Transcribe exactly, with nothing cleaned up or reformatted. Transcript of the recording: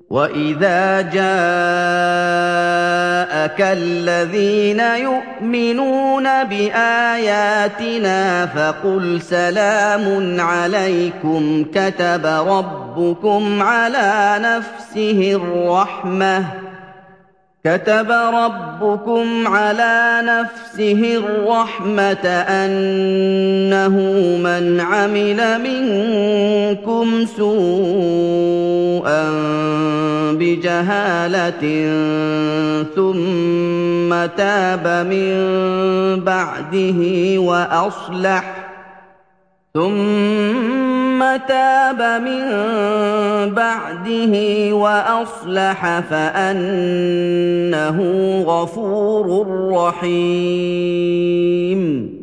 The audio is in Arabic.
وَإِذَا جَاءَكَ الَّذِينَ يُؤْمِنُونَ بِآيَاتِنَا فَقُلْ سَلَامٌ عَلَيْكُمْ كَتَبَ رَبُّكُمْ عَلَىٰ نَفْسِهِ الرَّحْمَةَ كتب ربكم على نفسه الرحمة أنه من عمل منكم سوءا بجهالة ثم تاب من بعده وأصلح ثم تاب من بعده وأصلح فأنه غفور رحيم